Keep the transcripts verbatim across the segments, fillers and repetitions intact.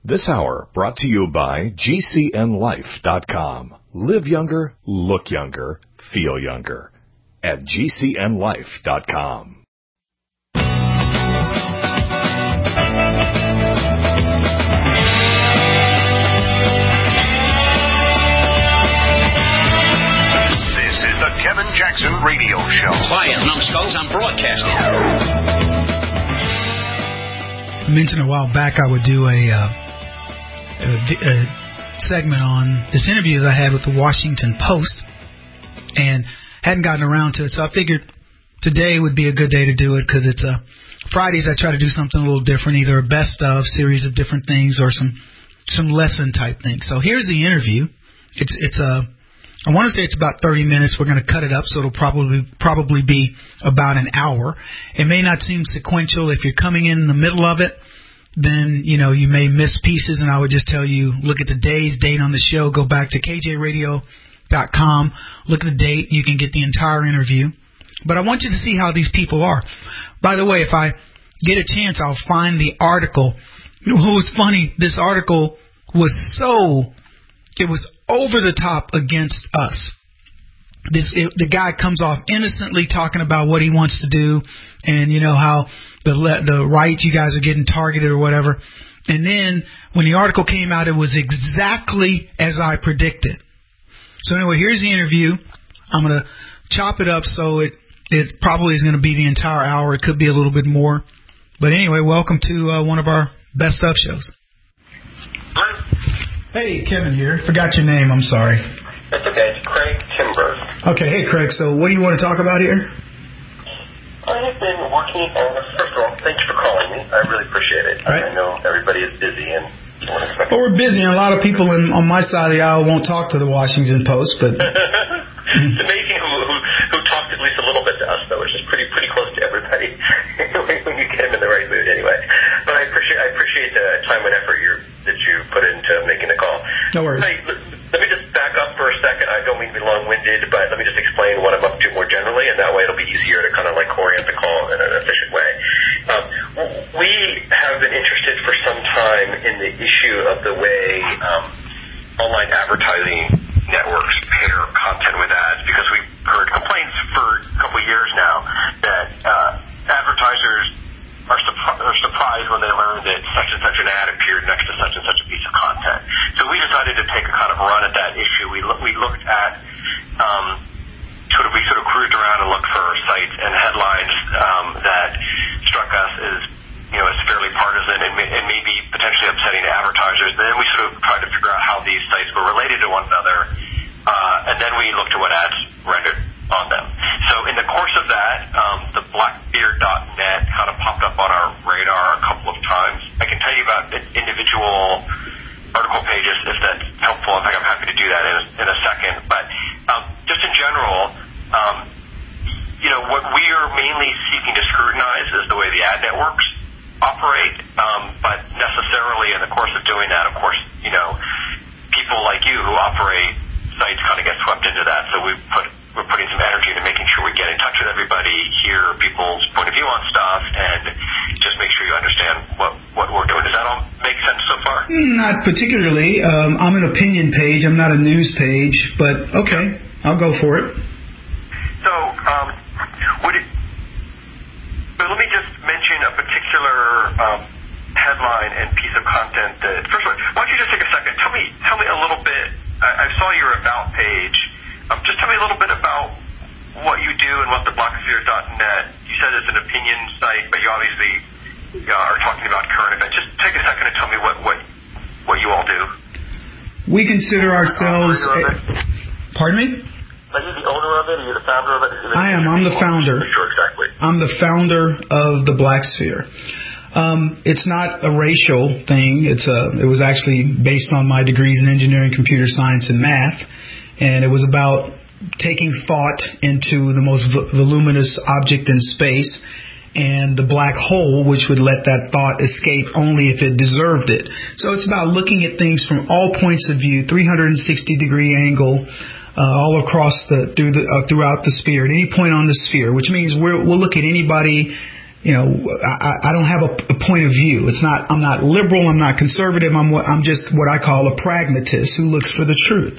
This hour brought to you by G C N life dot com. Live younger, look younger, feel younger at G C N life dot com. Kevin Jackson Radio Show. Quiet, numbskulls, I'm broadcasting. I mentioned a while back I would do a, uh, a, a segment on this interview that I had with the Washington Post, and hadn't gotten around to it, so I figured today would be a good day to do it because it's a Fridays. I try to do something a little different, either a best of series of different things or some some lesson type things. So here's the interview. It's it's a I want to say it's about thirty minutes. We're going to cut it up, so it'll probably probably be about an hour. It may not seem sequential. If you're coming in the middle of it, then, you know, you may miss pieces, and I would just tell you, look at the day's date on the show. Go back to K J radio dot com. Look at the date. You can get the entire interview. But I want you to see how these people are. By the way, if I get a chance, I'll find the article. You know, what was funny, this article was so... It was over the top against us. This it, the guy comes off innocently talking about what he wants to do, and you know how the the right, you guys are getting targeted or whatever. And then when the article came out, it was exactly as I predicted. So anyway, here's the interview. I'm gonna chop it up so it it probably is gonna be the entire hour. It could be a little bit more. But anyway, welcome to uh, one of our best of shows. Hey, Kevin here. Forgot your name. I'm sorry. That's okay. It's Craig Timber. Okay. Hey, Craig. So what do you want to talk about here? I have been working on, first of all, thanks for calling me. I really appreciate it. All right. I know everybody is busy and don't expect. Well, we're busy, and a lot of people in, on my side of the aisle won't talk to the Washington Post, but... It's amazing who, who, who talked at least a little bit to us, though, which is pretty pretty close to everybody when you get them in the right mood anyway. But I appreciate I appreciate the time and effort you're, that you put into making the call. No worries. Hey, let me just back up for a second. I don't mean to be long-winded, but let me just explain what I'm up to more generally, and that way it'll be easier to kind of like orient the call in an efficient way. Um, we have been interested for some time in the issue of the way um, online advertising networks pair content with ads, because we've heard complaints for a couple of years now that uh, advertisers are, surpri- are surprised when they learn that such and such an ad appeared next to such and such a piece of content. So we decided to take a kind of run at that issue. We lo- we looked at um, sort of we sort of cruised around and looked for sites and headlines um, that struck us as, you know, as fairly partisan and, may, and maybe potentially upsetting to advertisers. And then we sort of tried to figure out how these sites were related to one another, uh, and then we looked at what ads rendered on them. So in the course of that, um, the blackbeard dot net kind of popped up on our radar a couple of times. I can tell you about individual article pages if that's helpful. In fact, I'm happy to do that in a, in a second. But um, just in general, um, you know, what we are mainly seeking to scrutinize is the way the ad networks operate, um, but necessarily in the course of doing that, of course, you know, people like you who operate sites kind of get swept into that. So we put, we're putting some energy into making sure we get in touch with everybody, hear people's point of view on stuff, and just make sure you understand what, what we're doing. Does that all make sense so far? Not particularly. Um, I'm an opinion page. I'm not a news page, but okay, I'll go for it. So, um, would it, so let me just mention a particular um, headline and piece of content that, first of all, why don't you just take a second, tell me tell me a little bit, I, I saw your About page, um, just tell me a little bit about what you do and what the blackbeard dot net, you said it's an opinion site, but you obviously uh, are talking about current events. Just take a second and tell me what, what, what you all do. We consider ourselves... A, pardon me? Are you the owner of it? Are you the founder of it? I am. I'm the founder. Sure, exactly. I'm the founder of the Black Sphere. Um, it's not a racial thing. It's a. It was actually based on my degrees in engineering, computer science, and math, and it was about taking thought into the most voluminous object in space, and the black hole, which would let that thought escape only if it deserved it. So it's about looking at things from all points of view, three hundred sixty degree angle. Uh, all across the through the uh, throughout the sphere at any point on the sphere, which means we're, we'll look at anybody you know, I, I don't have a, a point of view. It's not, I'm not liberal, I'm not conservative, I'm what, I'm just what I call a pragmatist who looks for the truth.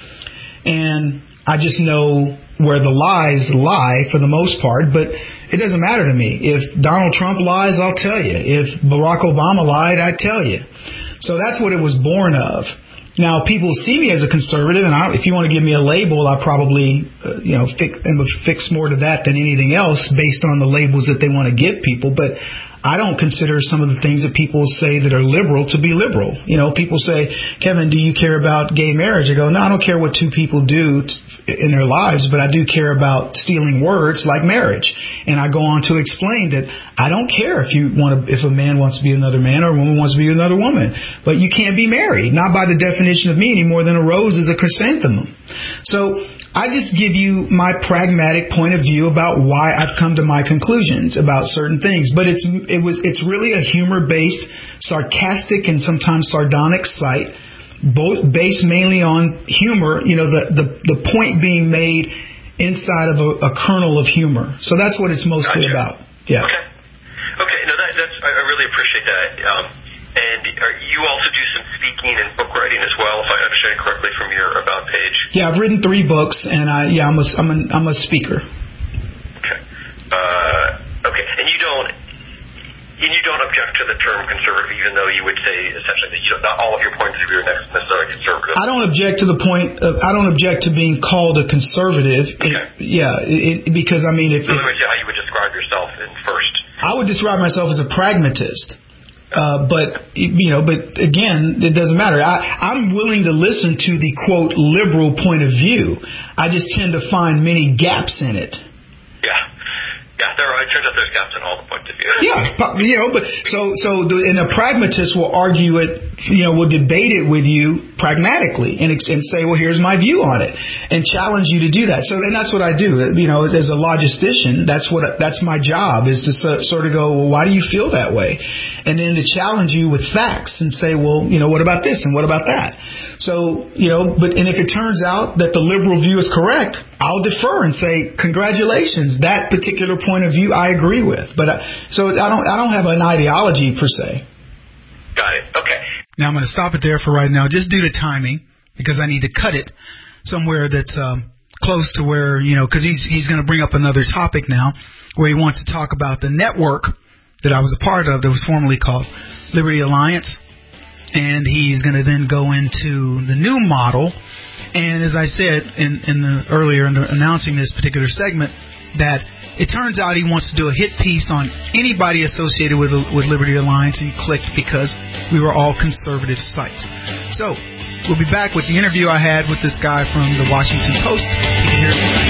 And I just know where the lies lie for the most part, but it doesn't matter to me. If Donald Trump lies, I'll tell you. If Barack Obama lied, I'd tell you. So that's what it was born of. Now, people see me as a conservative, and I, if you want to give me a label, I probably, uh, you know, fix, am affix more to that than anything else based on the labels that they want to give people. But I don't consider some of the things that people say that are liberal to be liberal. You know, people say, Kevin, do you care about gay marriage? I go, no, I don't care what two people do t- in their lives, but I do care about stealing words like marriage. And I go on to explain that I don't care if you want to, if a man wants to be another man or a woman wants to be another woman, but you can't be married, not by the definition of me any more than a rose is a chrysanthemum. So I just give you my pragmatic point of view about why I've come to my conclusions about certain things. But it's it was it's really a humor-based, sarcastic, and sometimes sardonic site, both based mainly on humor. You know, the the, the point being made inside of a, a kernel of humor. So that's what it's mostly gotcha. about. Yeah. Okay. Okay. No, that, that's I really appreciate that. Um, and are, you also do some speaking and book writing as well, if I understand it correctly from your About page. Yeah, I've written three books, and I yeah, I'm a I'm a, I'm a speaker. Okay. Uh, okay. And you don't and you don't object to the term conservative, even though you would say essentially that you don't, not all of your points of view are necessarily conservative. I don't object to the point of, I don't object to being called a conservative. Okay. It, yeah, it, because I mean, if, so let me see how you would describe yourself in first. I would describe myself as a pragmatist. Uh, but, you know, but again, it doesn't matter. I, I'm willing to listen to the, quote, liberal point of view. I just tend to find many gaps in it. Yeah. Yeah, there are, it turns out there's gaps in all the points of view. Yeah, you know, but so, so the, and a pragmatist will argue it, you know, will debate it with you pragmatically and, and say, well, here's my view on it and challenge you to do that. So, and that's what I do. You know, as a logistician, that's what, that's my job is to so, sort of go, well, why do you feel that way? And then to challenge you with facts and say, well, you know, what about this and what about that? So, you know, but, and if it turns out that the liberal view is correct, I'll defer and say, congratulations, that particular point of view I agree with. But I, so I don't I don't have an ideology per se. Got it. Okay. Now I'm going to stop it there for right now, just due to timing, because I need to cut it somewhere that's um, close to where, you know, because he's he's going to bring up another topic now where he wants to talk about the network that I was a part of that was formerly called Liberty Alliance. And he's going to then go into the new model. And as I said in, in the earlier in the, announcing this particular segment, that it turns out he wants to do a hit piece on anybody associated with with Liberty Alliance, and he clicked because we were all conservative sites. So we'll be back with the interview I had with this guy from the Washington Post. You can hear him.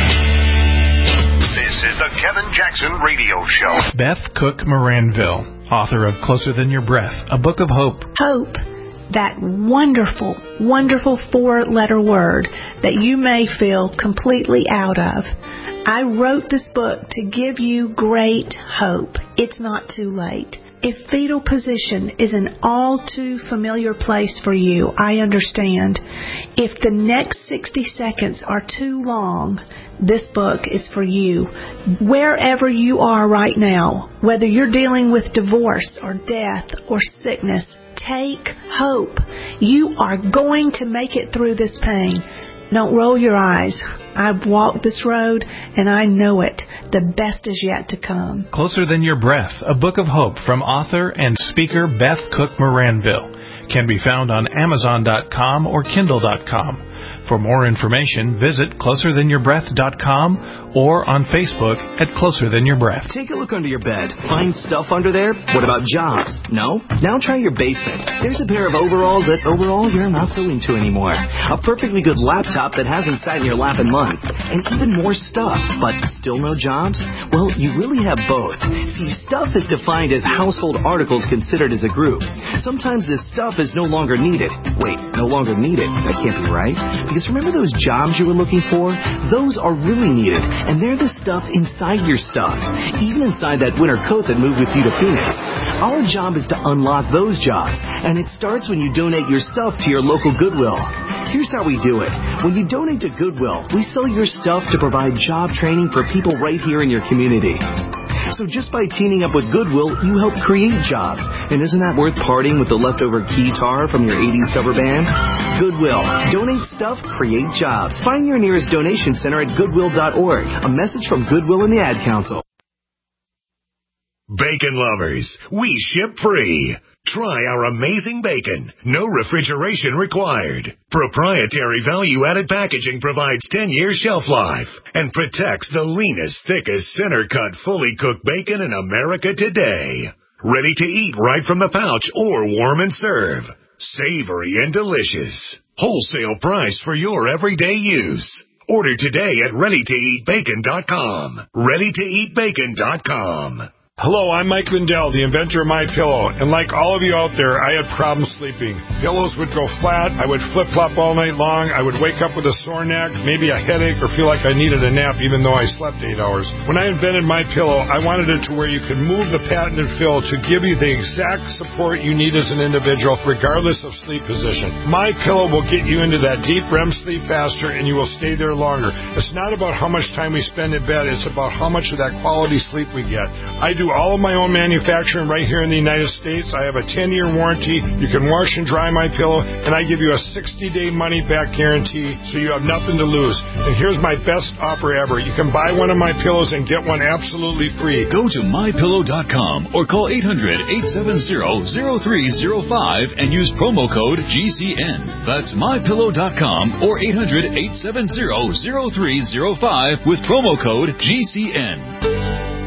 This is the Kevin Jackson Radio Show. Beth Cook Moranville, author of Closer Than Your Breath, a book of hope. Hope. That wonderful, wonderful four-letter word that you may feel completely out of. I wrote this book to give you great hope. It's not too late. If fetal position is an all too familiar place for you, I understand. If the next sixty seconds are too long, this book is for you. Wherever you are right now, whether you're dealing with divorce or death or sickness, take hope. You are going to make it through this pain. Don't roll your eyes. I've walked this road, and I know it. The best is yet to come. Closer Than Your Breath, a book of hope from author and speaker Beth Cook Moranville. Can be found on Amazon dot com or Kindle dot com. For more information, visit closer than your breath dot com or on Facebook at Closer Than Your Breath. Take a look under your bed. Find stuff under there? What about jobs? No? Now try your basement. There's a pair of overalls that overall you're not so into anymore. A perfectly good laptop that hasn't sat in your lap in months. And even more stuff, but still no jobs? Well, you really have both. See, stuff is defined as household articles considered as a group. Sometimes this stuff is no longer needed. Wait, no longer needed? That can't be right. Because remember those jobs you were looking for? Those are really needed, and they're the stuff inside your stuff, even inside that winter coat that moved with you to Phoenix. Our job is to unlock those jobs, and it starts when you donate your stuff to your local Goodwill. Here's how we do it. When you donate to Goodwill, we sell your stuff to provide job training for people right here in your community. So just by teaming up with Goodwill, you help create jobs. And isn't that worth parting with the leftover guitar from your eighties cover band? Goodwill. Donate stuff, create jobs. Find your nearest donation center at goodwill dot org. A message from Goodwill and the Ad Council. Bacon lovers, we ship free. Try our amazing bacon. No refrigeration required. Proprietary value-added packaging provides ten years shelf life and protects the leanest, thickest, center-cut, fully cooked bacon in America today. Ready to eat right from the pouch or warm and serve. Savory and delicious. Wholesale price for your everyday use. Order today at ready to eat bacon dot com. ready to eat bacon dot com. Hello, I'm Mike Lindell, the inventor of MyPillow, and like all of you out there, I had problems sleeping. Pillows would go flat, I would flip-flop all night long, I would wake up with a sore neck, maybe a headache, or feel like I needed a nap even though I slept eight hours. When I invented MyPillow, I wanted it to where you could move the patented fill to give you the exact support you need as an individual, regardless of sleep position. MyPillow will get you into that deep R E M sleep faster, and you will stay there longer. It's not about how much time we spend in bed, it's about how much of that quality sleep we get. I do all of my own manufacturing right here in the United States. I have a ten-year warranty. You can wash and dry my pillow, and I give you a sixty-day money-back guarantee, so you have nothing to lose. And here's my best offer ever. You can buy one of my pillows and get one absolutely free. Go to my pillow dot com or call eight hundred, eight seven zero, zero three zero five and use promo code G C N. That's my pillow dot com or eight hundred, eight seven zero, zero three zero five with promo code G C N.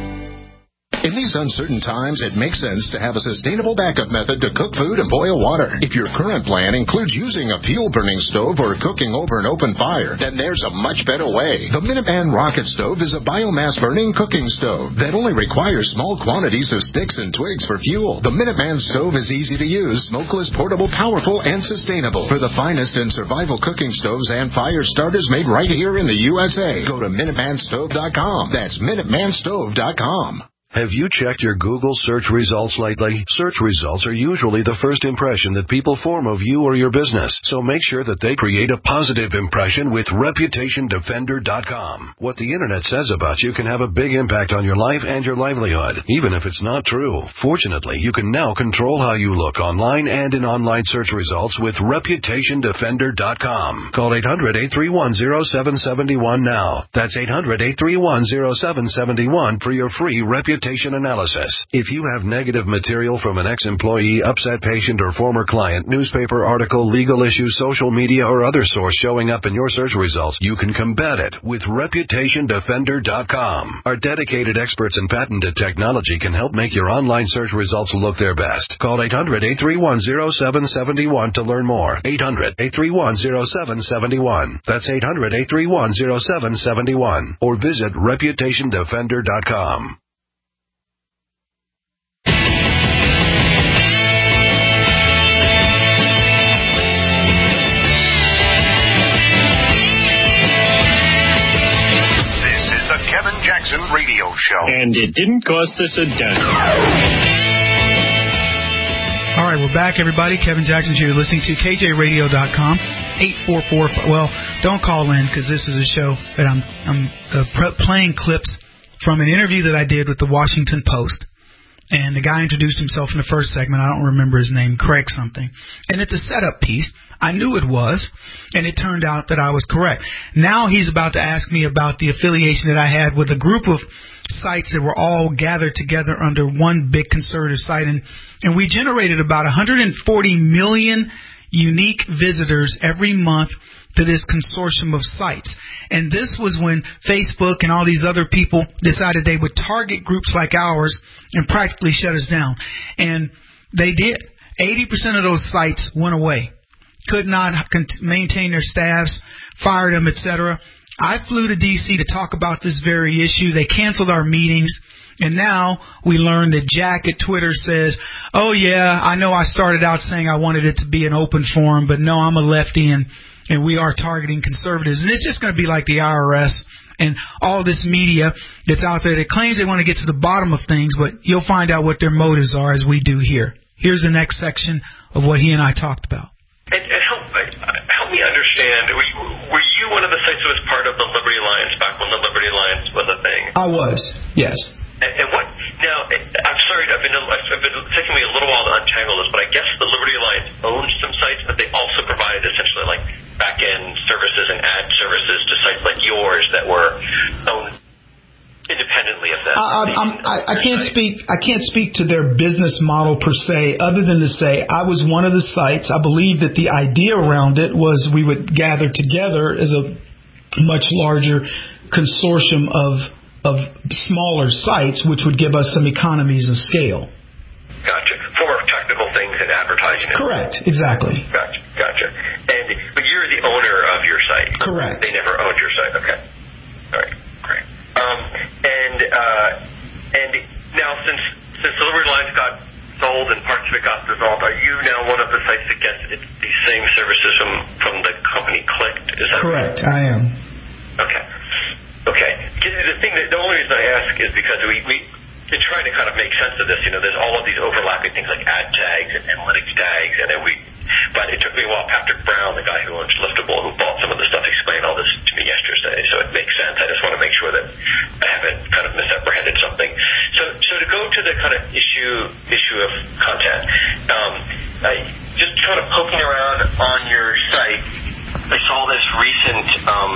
In these uncertain times, it makes sense to have a sustainable backup method to cook food and boil water. If your current plan includes using a fuel-burning stove or cooking over an open fire, then there's a much better way. The Minuteman Rocket Stove is a biomass-burning cooking stove that only requires small quantities of sticks and twigs for fuel. The Minuteman Stove is easy to use, smokeless, portable, powerful, and sustainable. For the finest in survival cooking stoves and fire starters made right here in the U S A, go to minuteman stove dot com. That's minuteman stove dot com. Have you checked your Google search results lately? Search results are usually the first impression that people form of you or your business, so make sure that they create a positive impression with reputation defender dot com. What the internet says about you can have a big impact on your life and your livelihood, even if it's not true. Fortunately, you can now control how you look online and in online search results with reputation defender dot com. Call eight hundred, eight three one, zero seven seven one now. That's eight hundred, eight three one, zero seven seven one for your free reputation analysis. If you have negative material from an ex-employee, upset patient, or former client, newspaper article, legal issue, social media, or other source showing up in your search results, you can combat it with reputation defender dot com. Our dedicated experts in patented technology can help make your online search results look their best. Call eight hundred, eight three one, zero seven seven one to learn more. eight hundred, eight three one, zero seven seven one. That's eight hundred, eight three one, zero seven seven one. Or visit reputation defender dot com. Kevin Jackson Radio Show. And it didn't cost us a dime. All right, we're back, everybody. Kevin Jackson here. You're listening to K J radio dot com. eight four four. Well, don't call in because this is a show that I'm I'm uh, pre- playing clips from an interview that I did with the Washington Post. And the guy introduced himself in the first segment. I don't remember his name, Craig something. And it's a setup piece. I knew it was, and it turned out that I was correct. Now he's about to ask me about the affiliation that I had with a group of sites that were all gathered together under one big conservative site. And, and we generated about one hundred forty million unique visitors every month to this consortium of sites. And this was when Facebook and all these other people decided they would target groups like ours and practically shut us down. And they did. eighty percent of those sites went away. Could not maintain their staffs, fired them, et cetera. I flew to D C to talk about this very issue. They canceled our meetings. And now we learned that Jack at Twitter says, oh, yeah, I know I started out saying I wanted it to be an open forum, but no, I'm a lefty, and, and we are targeting conservatives. And it's just going to be like the I R S and all this media that's out there that claims they want to get to the bottom of things, but you'll find out what their motives are as we do here. Here's the next section of what he and I talked about. And, and help, help me understand, were you, were you one of the sites that was part of the Liberty Alliance back when the Liberty Alliance was a thing? I was, yes. And, and what now? I'm sorry, I've been I've been taking me a little while to untangle this, but I guess the Liberty Alliance owns some sites, but they also provided essentially like back end services and ad services to sites like yours that were owned independently of them. I, I'm, I, I can't speak. I can't speak to their business model per se, other than to say I was one of the sites. I believe that the idea around it was we would gather together as a much larger consortium of of smaller sites, which would give us some economies of scale. Gotcha. For technical things and advertising. Correct. Exactly. Gotcha. Gotcha. And but you're the owner of your site. Correct. They never owned your site. Okay. All right. Great. Um, and uh, and now since since the Liberty Alliance got sold and parts of it got dissolved, are you now one of the sites that gets it, these same services from from the company Clicked? Is that correct? Right? I am. Okay. Okay. The thing that the only reason I ask is because we we been trying to kind of make sense of this. You know, there's all of these overlapping things like ad tags and analytics tags, and then we. But it took me a while. Patrick Brown, the guy who owns Liftable, who bought some of the stuff, explained all this to me yesterday. So it makes sense. I just want to make sure that I haven't kind of misapprehended something. So, so to go to the kind of issue issue of content, um, I, just kind of poking around on your site, I saw this recent. Um,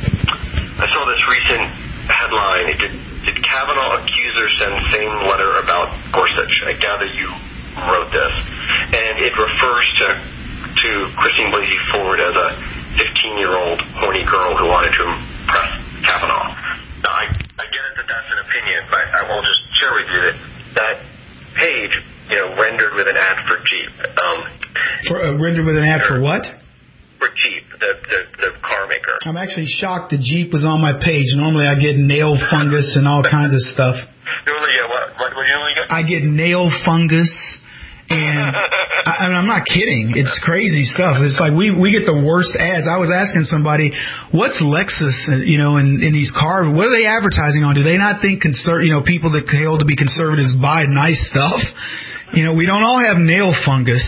I saw this recent headline. Did, did Kavanaugh accuser send same letter about Gorsuch? I gather you wrote this. And it refers to to Christine Blasey Ford as a fifteen-year-old horny girl who wanted to impress Kavanaugh. Now, I, I get it that that's an opinion, but I will just share with you that that page, you know, rendered with an ad for Jeep. Um, for uh, rendered with an ad for what? For Jeep, the, the the car maker. I'm actually shocked the Jeep was on my page. Normally I get nail fungus and all kinds of stuff. Normally, yeah, what, what, what do you normally get? I get nail fungus, and I, I'm not kidding. It's crazy stuff. It's like we, we get the worst ads. I was asking somebody, what's Lexus, you know, in, in these cars, what are they advertising on? Do they not think conser- you know, people that hail to be conservatives buy nice stuff? You know, we don't all have nail fungus.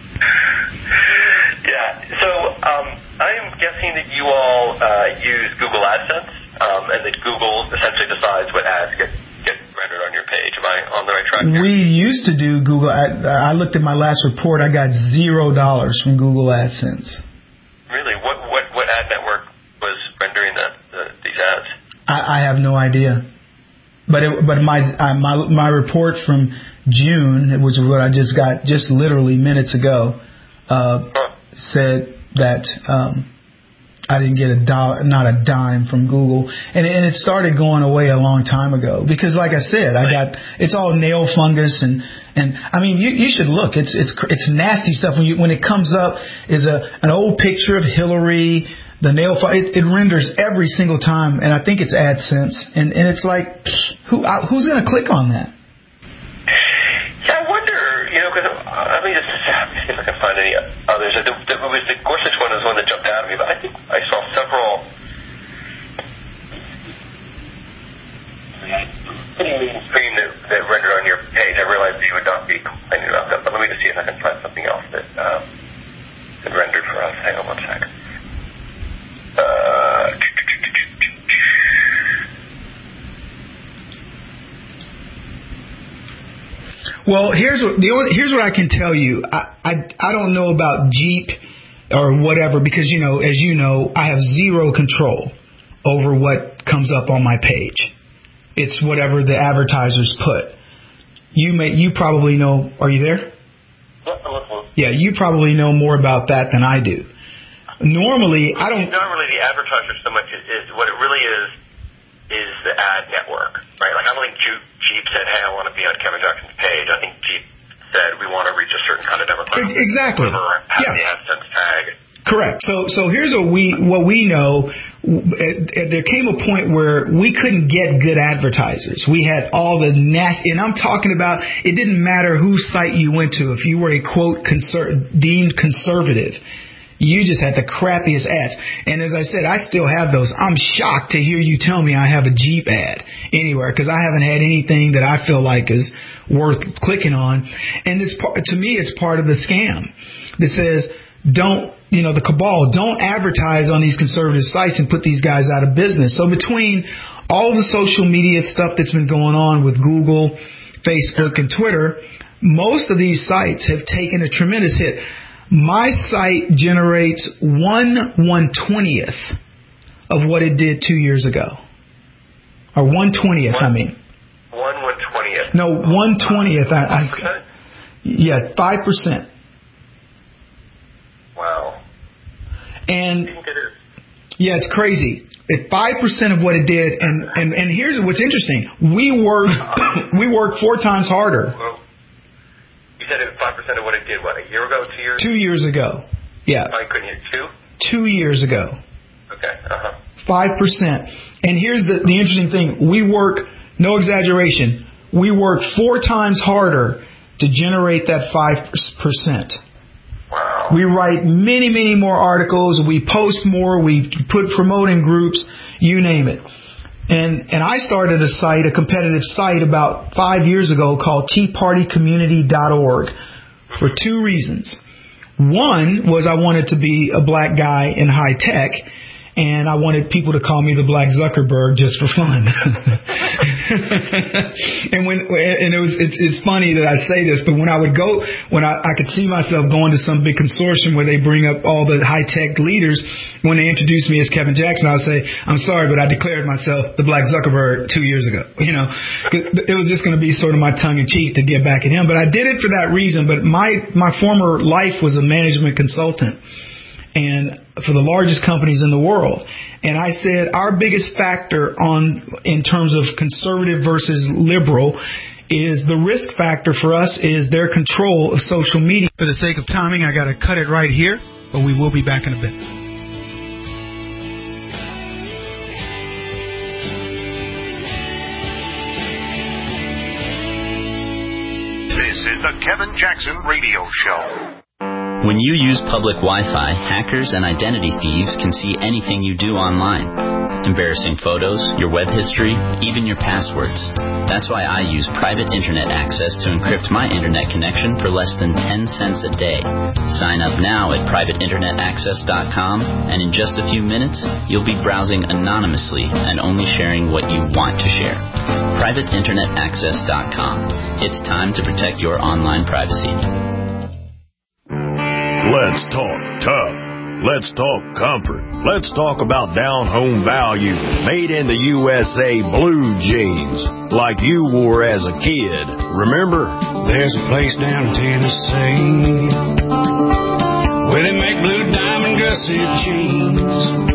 Yeah, so um, I'm guessing that you all uh, use Google AdSense, um, and that Google essentially decides what ads get, get rendered on your page. Am I on the right track here? We used to do Google. I, I looked at my last report. I got zero dollars from Google AdSense. Really? What what, what ad network was rendering the, the, these ads? I, I have no idea. But it, but my uh, my my report from June, which is what I just got just literally minutes ago. Uh, huh. Said that um, I didn't get a dollar, not a dime from Google, and, and it started going away a long time ago because, like I said, I got it's all nail fungus and and I mean you, you should look. It's it's it's nasty stuff when you when it comes up is a an old picture of Hillary. The nail it, it renders every single time, and I think it's AdSense, and and it's like who who's going to click on that? Yeah, I wonder, you know, because uh, let me just see if I can find any others. The, the, it was the Gorsuch one was one that jumped out at me, but I think I saw several pretty mainstream that, that rendered on your page. I realized you would not be complaining about that, but let me just see if I can find something else that um, that rendered for us. Hang on one second. Uh, Well, here's what the only, here's what I can tell you. I, I I don't know about Jeep or whatever because you know, as you know, I have zero control over what comes up on my page. It's whatever the advertisers put. You may you probably know. Are you there? Yeah, you probably know more about that than I do. Normally, I don't. Not really the advertiser so much is, is what it really is. Is the ad network, right? Like I don't think Jeep, Jeep said, "Hey, I want to be on Kevin Jackson's page." I think Jeep said, "We want to reach a certain kind of demographic." Exactly. Have yeah. the AdSense tag. Correct. So, so here's what we what we know. There came a point where we couldn't get good advertisers. We had all the nasty, and I'm talking about. It didn't matter whose site you went to. If you were a quote conser- deemed conservative. You just had the crappiest ads. And as I said, I still have those. I'm shocked to hear you tell me I have a Jeep ad anywhere because I haven't had anything that I feel like is worth clicking on. And it's part, to me, it's part of the scam that says don't you know, the cabal, don't advertise on these conservative sites and put these guys out of business. So between all the social media stuff that's been going on with Google, Facebook, and Twitter, most of these sites have taken a tremendous hit. My site generates one one twentieth of what it did two years ago, or one twentieth. I mean, one one twentieth. No, one twentieth. I, I yeah, five percent. Wow. And yeah, it's crazy. It's five percent of what it did, and, and, and here's what's interesting. We work we work four times harder. Well, you said it was five percent of what it did, what, a year ago, two years? Two years ago. Yeah. I couldn't hear. Two? Two years ago. Okay. Uh-huh. Five percent. And here's the, the interesting thing. We work, no exaggeration, we work four times harder to generate that five percent. Wow. We write many, many more articles. We post more. We put promoting groups, you name it. And and I started a site, a competitive site about five years ago called tea party community dot org for two reasons. One was I wanted to be a black guy in high tech, and I wanted people to call me the Black Zuckerberg just for fun. and when and it was it's, it's funny that I say this, but when I would go, when I, I could see myself going to some big consortium where they bring up all the high tech leaders, when they introduced me as Kevin Jackson, I would say, "I'm sorry, but I declared myself the Black Zuckerberg two years ago." You know, it was just going to be sort of my tongue in cheek to get back at him. But I did it for that reason. But my my former life was a management consultant, and for the largest companies in the world. And I said our biggest factor on in terms of conservative versus liberal is the risk factor for us is their control of social media. For the sake of timing, I got to cut it right here, but we will be back in a bit. This is the Kevin Jackson Radio Show. When you use public Wi-Fi, hackers and identity thieves can see anything you do online. Embarrassing photos, your web history, even your passwords. That's why I use private internet access to encrypt my internet connection for less than ten cents a day. Sign up now at private internet access dot com, and in just a few minutes, you'll be browsing anonymously and only sharing what you want to share. private internet access dot com. It's time to protect your online privacy. Let's talk tough. Let's talk comfort. Let's talk about down-home value. Made in the U S A blue jeans, like you wore as a kid. Remember? There's a place down in Tennessee where they make blue diamond gusset jeans.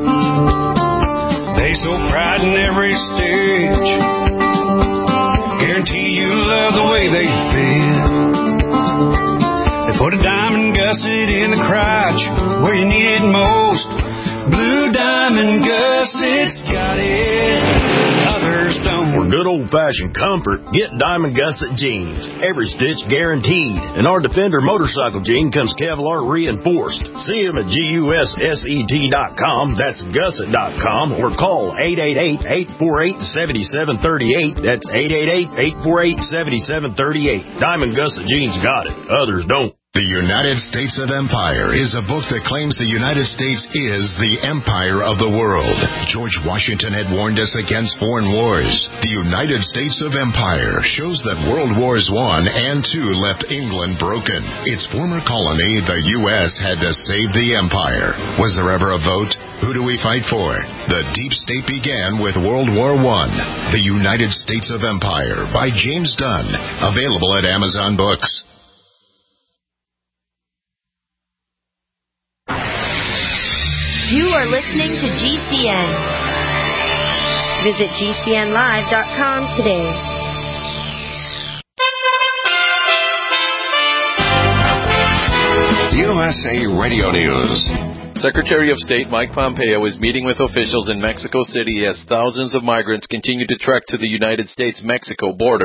They so pride in every stitch. Guarantee you love the way they fit. They put a diamond gusset in the crotch where you need it most. Blue diamond gussets got it, others don't. For good old-fashioned comfort, get Diamond Gusset jeans. Every stitch guaranteed. And our Defender motorcycle jean comes Kevlar reinforced. See them at gusset dot com. That's gusset dot com. Or call eight eight eight, eight four eight, seven seven three eight. That's eight eight eight, eight four eight, seven seven three eight. Diamond Gusset jeans got it. Others don't. The United States of Empire is a book that claims the United States is the empire of the world. George Washington had warned us against foreign wars. The United States of Empire shows that World Wars One and Two left England broken. Its former colony, the U S, had to save the empire. Was there ever a vote? Who do we fight for? The deep state began with World War One. The United States of Empire by James Dunn. Available at Amazon Books. You are listening to G C N. Visit G C N live dot com today. U S A Radio News. Secretary of State Mike Pompeo is meeting with officials in Mexico City as thousands of migrants continue to trek to the United States-Mexico border.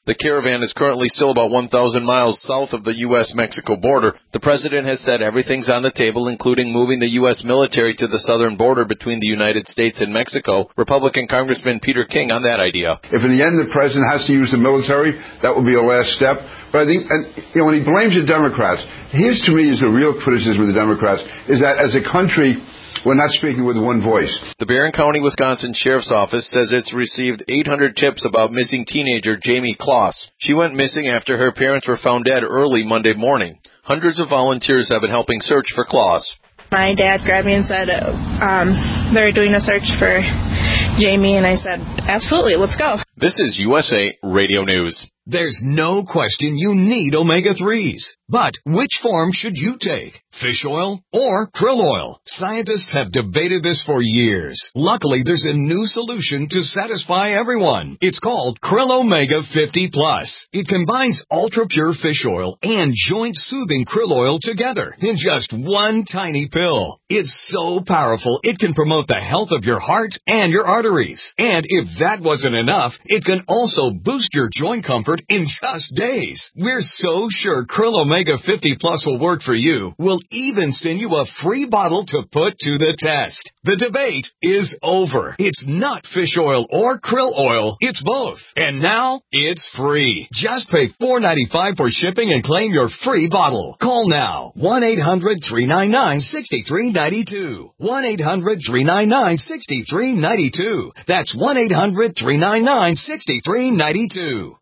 The caravan is currently still about one thousand miles south of the U S Mexico border. The president has said everything's on the table, including moving the U S military to the southern border between the United States and Mexico. Republican Congressman Peter King on that idea. If in the end the president has to use the military, that will be a last step. But I think, and, you know, when he blames the Democrats, here's to me is the real criticism of the Democrats, is that as a country, we're not speaking with one voice. The Barron County, Wisconsin Sheriff's Office says it's received eight hundred tips about missing teenager Jamie Kloss. She went missing after her parents were found dead early Monday morning. Hundreds of volunteers have been helping search for Kloss. My dad grabbed me and said, um, they're doing a search for Jamie, and I said, absolutely, let's go. This is U S A Radio News. There's no question you need omega threes. But which form should you take? Fish oil or krill oil? Scientists have debated this for years. Luckily, there's a new solution to satisfy everyone. It's called Krill Omega fifty plus. It combines ultra-pure fish oil and joint-soothing krill oil together in just one tiny pill. It's so powerful, it can promote the health of your heart and your arteries. And if that wasn't enough, it can also boost your joint comfort in just days. We're so sure Krill Omega fifty plus will work for you. We'll even send you a free bottle to put to the test. The debate is over. It's not fish oil or krill oil. It's both. And now it's free. Just pay four dollars and ninety-five cents for shipping and claim your free bottle. Call now. one eight hundred three nine nine six three nine two. one eight hundred three nine nine six three nine two. That's one eight hundred three nine nine six three nine two.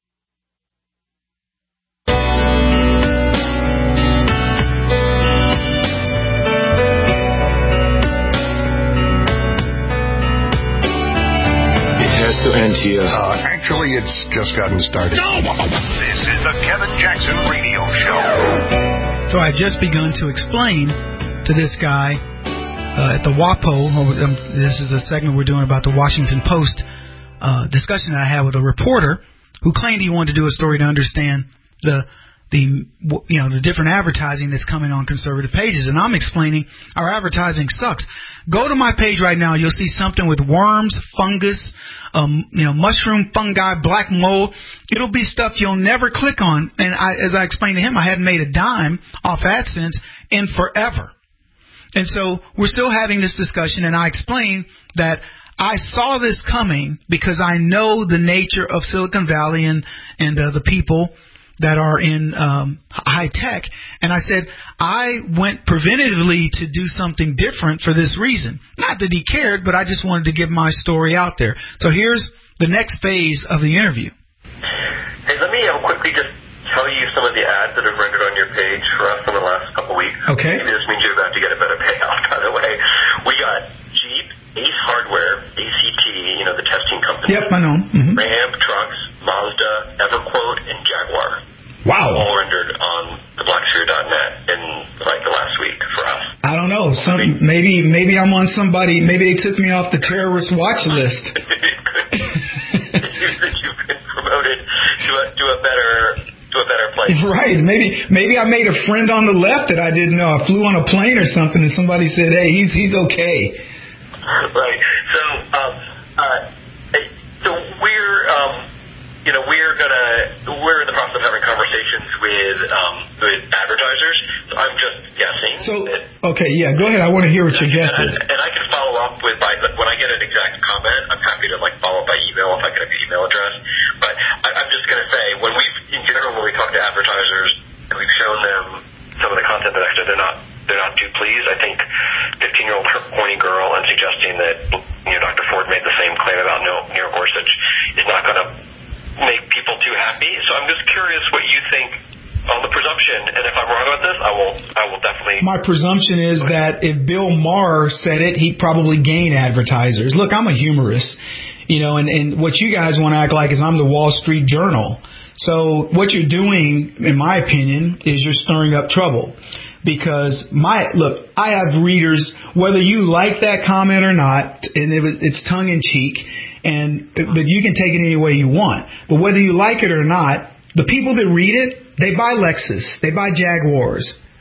Has to end here. Uh, actually, it's just gotten started. This is the Kevin Jackson Radio Show. So I just begun to explain to this guy uh, at the WAPO, um, this is a segment we're doing about the Washington Post uh, discussion that I had with a reporter who claimed he wanted to do a story to understand the the you know the different advertising that's coming on conservative pages, and I'm explaining our advertising sucks. Go to my page right now. You'll see something with worms, fungus, um, you know, mushroom, fungi, black mold. It'll be stuff you'll never click on. And I, as I explained to him, I hadn't made a dime off AdSense in forever. And so we're still having this discussion, and I explained that I saw this coming because I know the nature of Silicon Valley and, and uh, the people that are in um, high tech. And I said, I went preventatively to do something different for this reason. Not that he cared, but I just wanted to get my story out there. So here's the next phase of the interview. Hey, let me um, quickly just tell you some of the ads that have rendered on your page for us in the last couple weeks. Okay. Maybe this means you're about to get a better payout, by the way. We got Jeep, Ace Hardware, A C T, you know, the testing company. Yep, I know. Mm-hmm. Ram Trucks, Mazda, EverQuote, and Jaguar. Wow. All rendered on the black sphere dot net in like the last week for us. I don't know. Some maybe maybe I'm on somebody. Maybe they took me off the terrorist watch list. It could be that you've been promoted to a to a better to a better place. Right. Maybe maybe I made a friend on the left that I didn't know. I flew on a plane or something, and somebody said, "Hey, he's he's okay." Right. So um uh so we're um. You know, we're gonna we're in the process of having conversations with um, with advertisers. So I'm just guessing. So okay, yeah, go ahead. I want to hear what your guess is. And, and I can follow up with by when I get an exact comment. I'm happy to like follow up by email if I get a good email address. But I, I'm just gonna say when we've in general when we talk to advertisers and we've shown them some of the content that actually they're not they're not too pleased. I think fifteen year old horny girl and suggesting that you know Doctor Ford made the same claim about New York Gorsuch is not going to make people too happy. So I'm just curious what you think on the presumption, and if I'm wrong about this, I will I will definitely... My presumption is that if Bill Maher said it, he'd probably gain advertisers. Look, I'm a humorist, you know, and, and what you guys want to act like is I'm the Wall Street Journal. So what you're doing, in my opinion, is you're stirring up trouble. Because my look, I have readers, whether you like that comment or not, and it was, it's tongue in cheek, and but you can take it any way you want. But whether you like it or not, the people that read it, they buy Lexus, they buy Jaguars.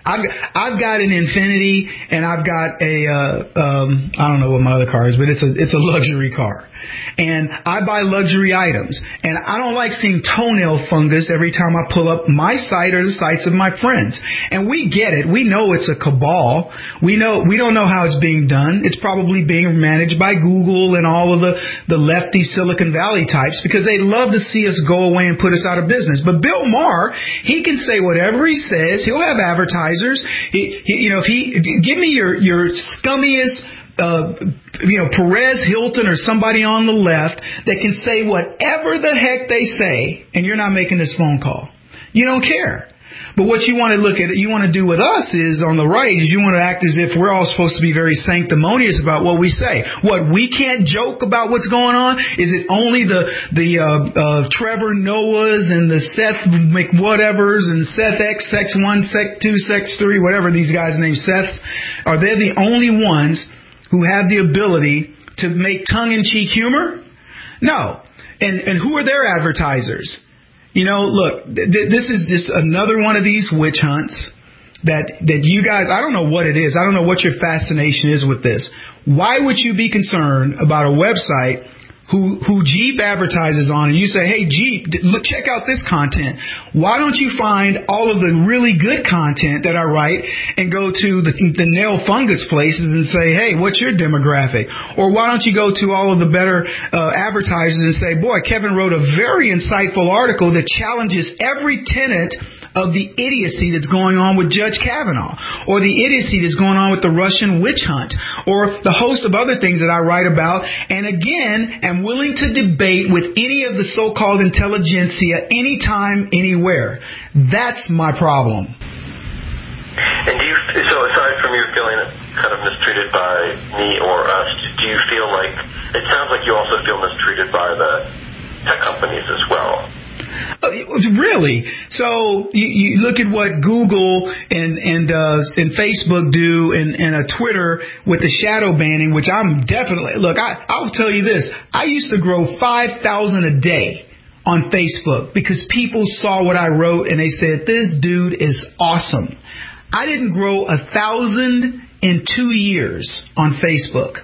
I've, I've got an Infiniti, and I've got a, uh, um, I don't know what my other car is, but it's a, it's a luxury car. And I buy luxury items. And I don't like seeing toenail fungus every time I pull up my site or the sites of my friends. And we get it. We know it's a cabal. We know, we don't know how it's being done. It's probably being managed by Google and all of the, the lefty Silicon Valley types, because they love to see us go away and put us out of business. But Bill Maher, he can say whatever he says. He'll have advertisers. He, he, you know, if he, give me your, your scummiest, Uh, you know, Perez Hilton or somebody on the left that can say whatever the heck they say, and you're not making this phone call. You don't care. But what you want to look at, you want to do with us is on the right, is you want to act as if we're all supposed to be very sanctimonious about what we say. What, we can't joke about what's going on? Is it only the the uh, uh, Trevor Noahs and the Seth McWhatevers and Seth X, Sex one, Sex two, Sex three, whatever these guys named Seths? Are they the only ones who have the ability to make tongue-in-cheek humor? No. And and who are their advertisers? You know, look, th- this is just another one of these witch hunts that that you guys, I don't know what it is. I don't know what your fascination is with this. Why would you be concerned about a website who who Jeep advertises on, and you say, hey, Jeep, look, check out this content. Why don't you find all of the really good content that I write and go to the, the nail fungus places and say, hey, what's your demographic? Or why don't you go to all of the better uh, advertisers and say, boy, Kevin wrote a very insightful article that challenges every tenet of the idiocy that's going on with Judge Kavanaugh, or the idiocy that's going on with the Russian witch hunt, or the host of other things that I write about, and again, am willing to debate with any of the so-called intelligentsia anytime, anywhere. That's my problem. And do you, so aside from your feeling kind of mistreated by me or us, do you feel like, it sounds like you also feel mistreated by the tech companies as well? Really? So you, you look at what Google and and uh, and Facebook do, and, and uh, Twitter with the shadow banning, which I'm definitely, look, I, I'll tell you this. I used to grow five thousand a day on Facebook because people saw what I wrote and they said, this dude is awesome. I didn't grow a thousand in two years on Facebook.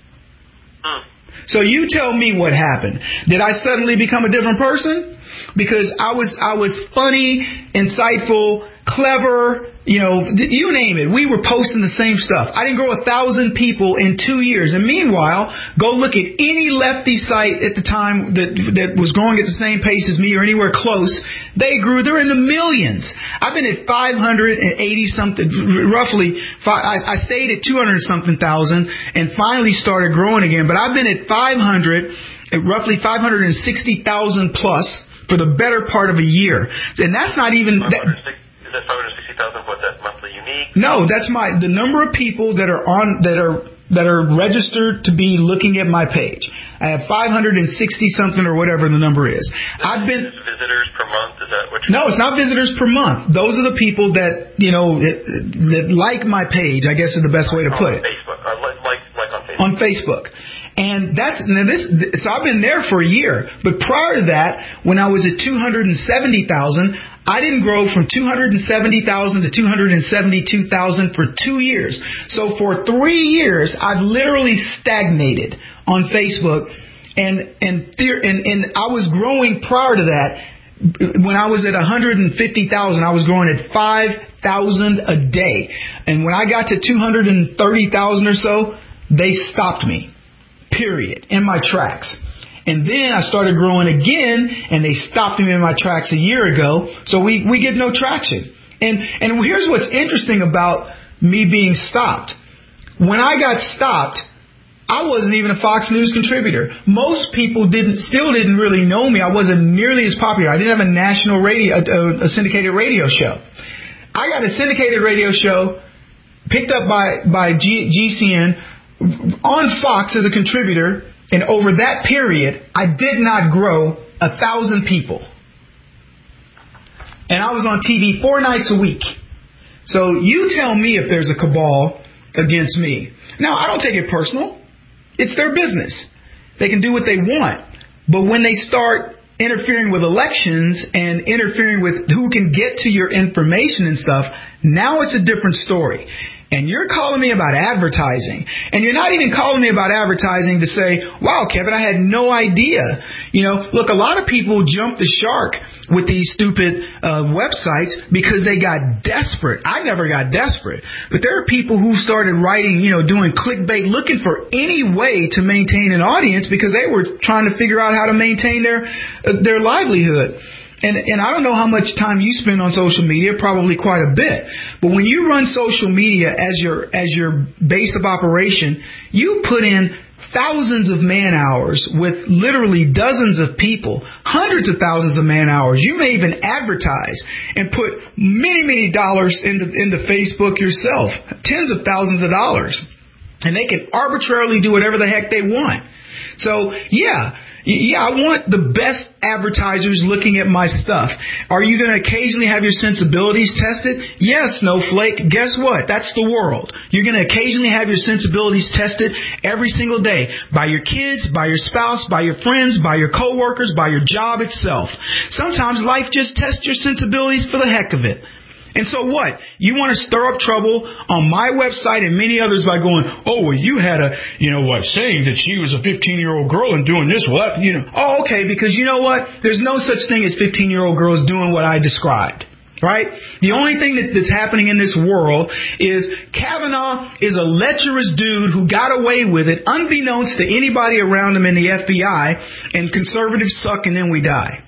So you tell me what happened. Did I suddenly become a different person? Because I was I was funny, insightful, clever, you know, you name it. We were posting the same stuff. I didn't grow a thousand people in two years. And meanwhile, go look at any lefty site at the time that that was growing at the same pace as me or anywhere close. They grew. They're in the millions. I've been at five hundred eighty something, roughly. I stayed at two hundred something thousand and finally started growing again. But I've been at five hundred, at roughly five hundred sixty thousand plus for the better part of a year. And that's not even... That, is that five hundred sixty thousand? What's that, monthly unique? No, that's my the number of people that are on that are that are registered to be looking at my page. I have five hundred sixty something or whatever the number is. Is I've been visitors per month. Is that what you're No, it's not visitors per month. Those are the people that, you know, that like my page, I guess is the best way to put it. On Facebook. Uh, like, like, like on Facebook. On Facebook. And that's, now this, so I've been there for a year. But prior to that, when I was at two hundred seventy thousand, I didn't grow from two hundred seventy thousand to two hundred seventy-two thousand for two years. So for three years, I've literally stagnated on Facebook. And, and, and, and I was growing prior to that. When I was at one hundred fifty thousand, I was growing at five thousand a day. And when I got to two hundred thirty thousand or so, they stopped me. Period. In my tracks. And then I started growing again, and they stopped me in my tracks a year ago. So we, we get no traction. And and here's what's interesting about me being stopped. When I got stopped, I wasn't even a Fox News contributor. Most people didn't, still didn't really know me. I wasn't nearly as popular. I didn't have a national radio, a, a syndicated radio show. I got a syndicated radio show picked up by by G, GCN on Fox as a contributor, and over that period, I did not grow a thousand people. And I was on T V four nights a week. So you tell me if there's a cabal against me. Now, I don't take it personal. It's their business. They can do what they want. But when they start interfering with elections and interfering with who can get to your information and stuff, now it's a different story. And you're calling me about advertising. And you're not even calling me about advertising to say, wow, Kevin, I had no idea. You know, look, a lot of people jump the shark with these stupid uh, websites because they got desperate. I never got desperate. But there are people who started writing, you know, doing clickbait, looking for any way to maintain an audience because they were trying to figure out how to maintain their uh, their livelihood. And and I don't know how much time you spend on social media, probably quite a bit. But when you run social media as your as your base of operation, you put in thousands of man hours with literally dozens of people, hundreds of thousands of man hours. You may even advertise and put many, many dollars into into Facebook yourself, tens of thousands of dollars. And they can arbitrarily do whatever the heck they want. So, yeah. Yeah, I want the best advertisers looking at my stuff. Are you going to occasionally have your sensibilities tested? Yes, Snowflake. Guess what? That's the world. You're going to occasionally have your sensibilities tested every single day by your kids, by your spouse, by your friends, by your coworkers, by your job itself. Sometimes life just tests your sensibilities for the heck of it. And so what? You want to stir up trouble on my website and many others by going, oh, well, you had a, you know what, saying that she was a fifteen-year-old girl and doing this, what, you know. Oh, okay, because you know what? There's no such thing as fifteen-year-old girls doing what I described, right? The only thing that, that's happening in this world is Kavanaugh is a lecherous dude who got away with it unbeknownst to anybody around him in the F B I, and conservatives suck and then we die.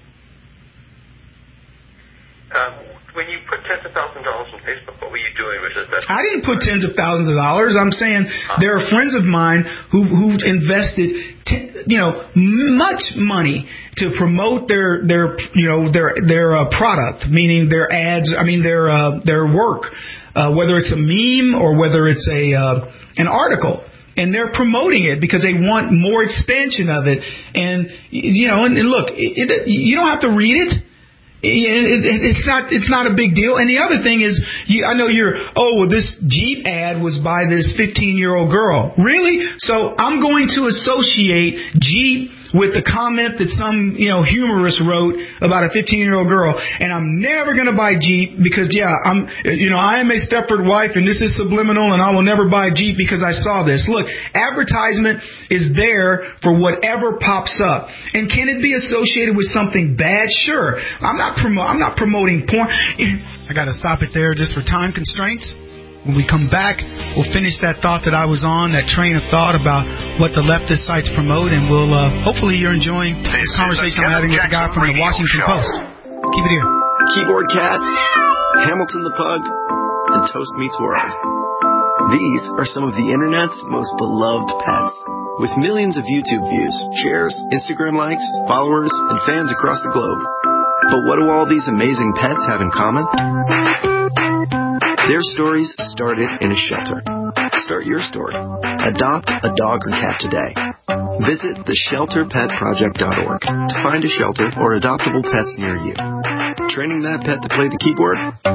Um. When you put tens of thousands of dollars on Facebook, what were you doing with it? I didn't put tens of thousands of dollars. I'm saying there are friends of mine who who invested, t- you know, much money to promote their their you know their their uh, product, meaning their ads. I mean their uh, their work, uh, whether it's a meme or whether it's a uh, an article. And they're promoting it because they want more expansion of it. And you know, and, and look, it, it, you don't have to read it. It's not it's not a big deal. And the other thing is, you, I know you're, oh, well, this Jeep ad was by this fifteen-year-old girl. Really? So I'm going to associate Jeep with the comment that some, you know, humorist wrote about a fifteen-year-old girl. And I'm never going to buy Jeep because, yeah, I'm, you know, I am a Stepford wife and this is subliminal and I will never buy Jeep because I saw this. Look, advertisement is there for whatever pops up. And can it be associated with something bad? Sure. I'm not promo- I'm not promoting porn. I got to stop it there just for time constraints. When we come back, we'll finish that thought that I was on, that train of thought about what the leftist sites promote, and we'll uh, hopefully you're enjoying this conversation I'm having with the guy from the Washington Post. Keep it here. Keyboard Cat, Hamilton the Pug, and Toast Meets World. These are some of the internet's most beloved pets. With millions of YouTube views, shares, Instagram likes, followers, and fans across the globe. But what do all these amazing pets have in common? Their stories started in a shelter. Start your story. Adopt a dog or cat today. Visit the shelter pet project dot org to find a shelter or adoptable pets near you. Training that pet to play the keyboard?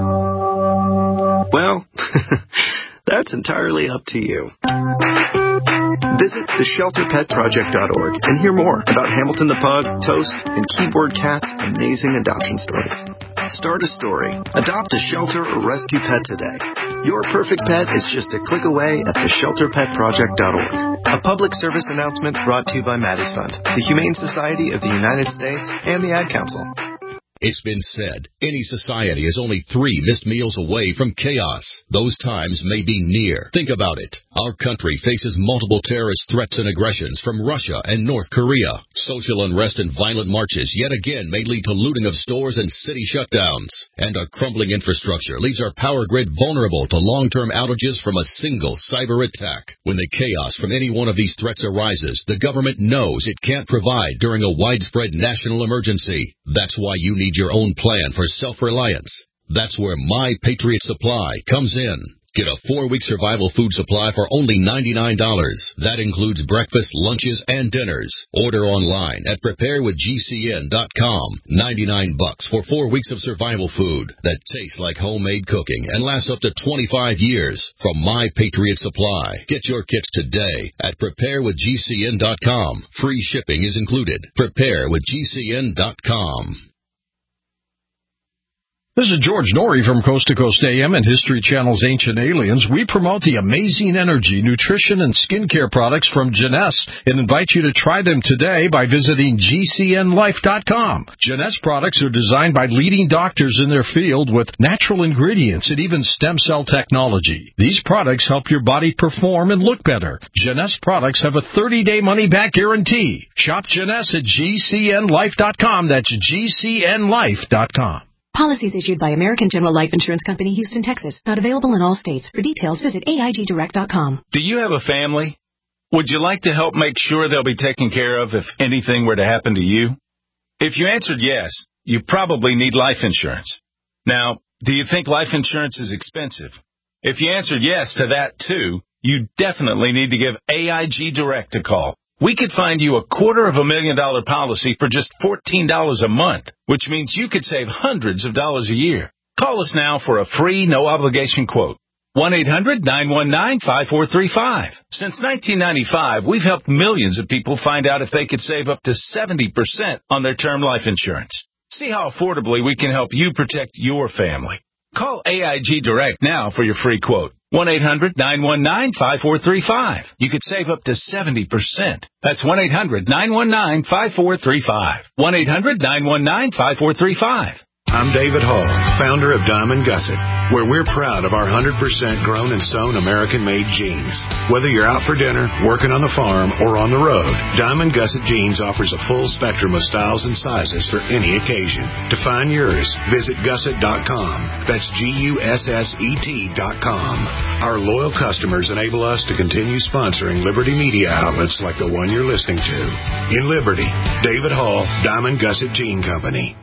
Well, that's entirely up to you. Visit the shelter pet project dot org and hear more about Hamilton the Pug, Toast, and Keyboard Cat's amazing adoption stories. Start a story. Adopt a shelter or rescue pet today. Your perfect pet is just a click away at the shelter pet project dot org. A public service announcement brought to you by Maddie's Fund, the Humane Society of the United States, and the Ad Council. It's been said, any society is only three missed meals away from chaos. Those times may be near. Think about it. Our country faces multiple terrorist threats and aggressions from Russia and North Korea. Social unrest and violent marches yet again may lead to looting of stores and city shutdowns. And a crumbling infrastructure leaves our power grid vulnerable to long-term outages from a single cyber attack. When the chaos from any one of these threats arises, the government knows it can't provide during a widespread national emergency. That's why you need your own plan for self-reliance. That's where My Patriot Supply comes in. Get a four-week survival food supply for only ninety-nine dollars. That includes breakfast, lunches, and dinners. Order online at prepare with G C N dot com. ninety-nine bucks for four weeks of survival food that tastes like homemade cooking and lasts up to twenty-five years from My Patriot Supply. Get your kits today at prepare with G C N dot com. Free shipping is included. prepare with G C N dot com. This is George Norrie from Coast to Coast A M and History Channel's Ancient Aliens. We promote the amazing energy, nutrition, and skincare products from Jeunesse and invite you to try them today by visiting G C N life dot com. Jeunesse products are designed by leading doctors in their field with natural ingredients and even stem cell technology. These products help your body perform and look better. Jeunesse products have a thirty-day money-back guarantee. Shop Jeunesse at G C N life dot com. That's G C N life dot com. Policies issued by American General Life Insurance Company, Houston, Texas. Not available in all states. For details, visit A I G direct dot com. Do you have a family? Would you like to help make sure they'll be taken care of if anything were to happen to you? If you answered yes, you probably need life insurance. Now, do you think life insurance is expensive? If you answered yes to that too, you definitely need to give A I G Direct a call. We could find you a quarter of a million dollar policy for just fourteen dollars a month, which means you could save hundreds of dollars a year. Call us now for a free, no-obligation quote. one eight hundred nine one nine five four three five. Since nineteen ninety-five, we've helped millions of people find out if they could save up to seventy percent on their term life insurance. See how affordably we can help you protect your family. Call A I G Direct now for your free quote. one eight hundred nine one nine five four three five. You could save up to seventy percent. That's one eight hundred nine one nine five four three five. one eight hundred nine one nine five four three five. I'm David Hall, founder of Diamond Gusset, where we're proud of our one hundred percent grown and sewn American-made jeans. Whether you're out for dinner, working on the farm, or on the road, Diamond Gusset Jeans offers a full spectrum of styles and sizes for any occasion. To find yours, visit gusset dot com. That's G U S S E T dot com. Our loyal customers enable us to continue sponsoring Liberty media outlets like the one you're listening to. In Liberty, David Hall, Diamond Gusset Jean Company.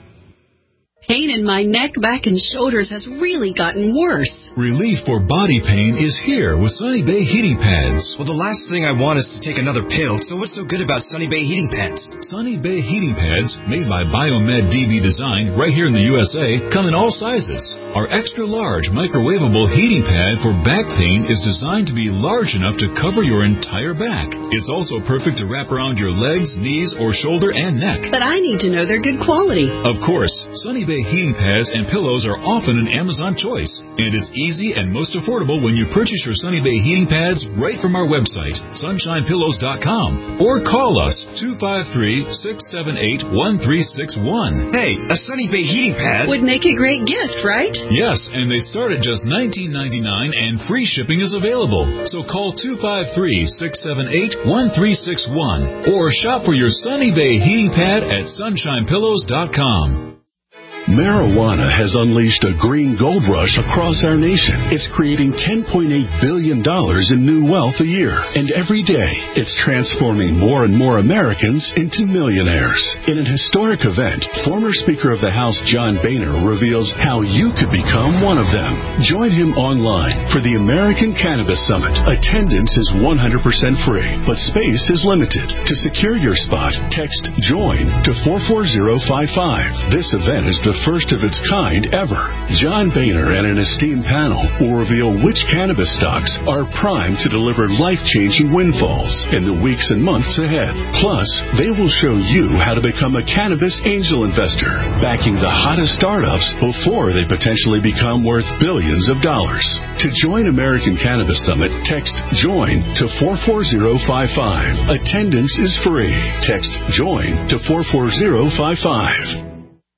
Pain in my neck, back, and shoulders has really gotten worse. Relief for body pain is here with Sunny Bay Heating Pads. Well, the last thing I want is to take another pill, so what's so good about Sunny Bay Heating Pads? Sunny Bay Heating Pads, made by Biomed D B Design right here in the U S A, come in all sizes. Our extra-large microwavable heating pad for back pain is designed to be large enough to cover your entire back. It's also perfect to wrap around your legs, knees, or shoulder and neck. But I need to know they're good quality. Of course, Sunny Bay heating pads and pillows are often an Amazon choice, and it's easy and most affordable when you purchase your Sunny Bay heating pads right from our website, sunshine pillows dot com, or call us two five three, six seven eight, one three six one. Hey, a Sunny Bay heating pad would make a great gift, right? Yes, and they start at just nineteen ninety-nine, and free shipping is available. So call two five three, six seven eight, one three six one or shop for your Sunny Bay heating pad at sunshine pillows dot com. Marijuana has unleashed a green gold rush across our nation. It's creating ten point eight billion dollars in new wealth a year. And every day, it's transforming more and more Americans into millionaires. In an historic event, former Speaker of the House John Boehner reveals how you could become one of them. Join him online for the American Cannabis Summit. Attendance is one hundred percent free, but space is limited. To secure your spot, text JOIN to four four zero five five. This event is the first of its kind ever. John Boehner and an esteemed panel will reveal which cannabis stocks are primed to deliver life-changing windfalls in the weeks and months ahead. Plus, they will show you how to become a cannabis angel investor, backing the hottest startups before they potentially become worth billions of dollars. To join American Cannabis Summit, text JOIN to four four zero five five. Attendance is free. Text JOIN to four four zero five five.